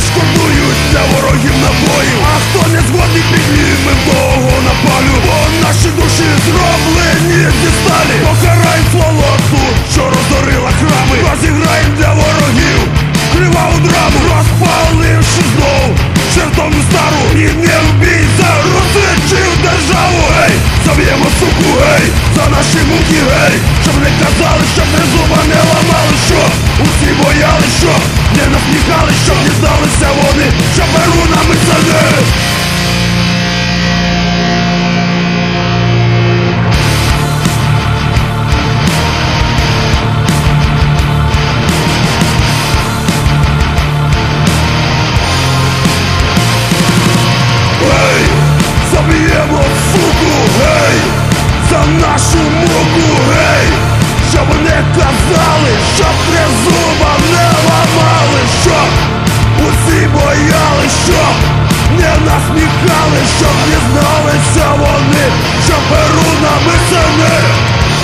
шкодують для ворогів набоїв. А хто не згодний, піднімем того на палю, бо наші душі зроблені зі сталі. Покараєм сволоту, що розорила храми, розіграєм для ворогів криваву драму, розпаливши знов чертовну стару. І не вбій за русичів державу. Гей, заб'ємо суку, гей, за наші муки, гей, щоб не казали, щоб не зуба не ламали, що усі бояли, що не насміхали, щоб не здалися вони, що перунами це не. Гей, заб'ємо суку, гей, за нашу муку, гей, щоб не казали, щоб тризуба не ламали, щоб усі бояли, щоб не насміхали, щоб не зналися вони, що перунами це не.